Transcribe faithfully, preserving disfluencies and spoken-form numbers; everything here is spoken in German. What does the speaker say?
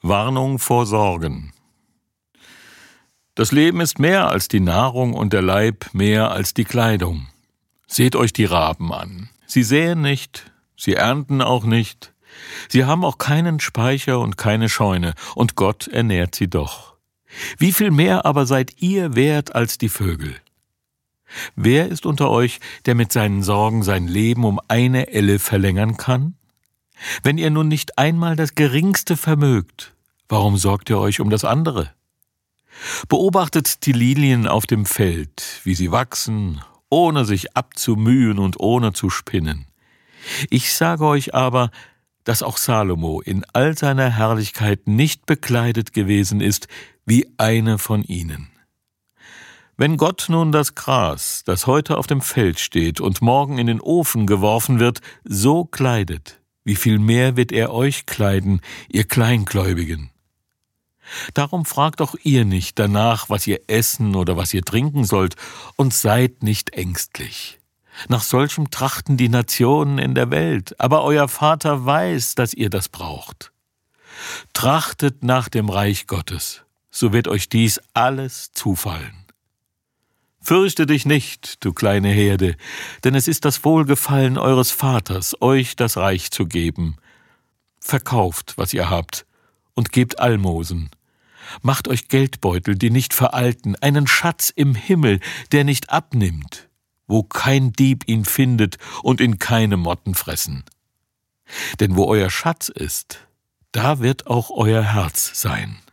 Warnung vor Sorgen. Das Leben ist mehr als die Nahrung und der Leib mehr als die Kleidung. Seht euch die Raben an. Sie säen nicht, sie ernten auch nicht. Sie haben auch keinen Speicher und keine Scheune, und Gott ernährt sie doch. Wie viel mehr aber seid ihr wert als die Vögel? Wer ist unter euch, der mit seinen Sorgen sein Leben um eine Elle verlängern kann? Wenn ihr nun nicht einmal das Geringste vermögt, warum sorgt ihr euch um das andere? Beobachtet die Lilien auf dem Feld, wie sie wachsen, ohne sich abzumühen und ohne zu spinnen. Ich sage euch aber, dass auch Salomo in all seiner Herrlichkeit nicht bekleidet gewesen ist wie eine von ihnen. Wenn Gott nun das Gras, das heute auf dem Feld steht und morgen in den Ofen geworfen wird, so kleidet, wie viel mehr wird er euch kleiden, ihr Kleingläubigen? Darum fragt auch ihr nicht danach, was ihr essen oder was ihr trinken sollt, und seid nicht ängstlich. Nach solchem trachten die Nationen in der Welt, aber euer Vater weiß, dass ihr das braucht. Trachtet nach dem Reich Gottes, so wird euch dies alles zufallen. Fürchte dich nicht, du kleine Herde, denn es ist das Wohlgefallen eures Vaters, euch das Reich zu geben. Verkauft, was ihr habt, und gebt Almosen. Macht euch Geldbeutel, die nicht veralten, einen Schatz im Himmel, der nicht abnimmt, wo kein Dieb ihn findet und ihn keine Motten fressen. Denn wo euer Schatz ist, da wird auch euer Herz sein.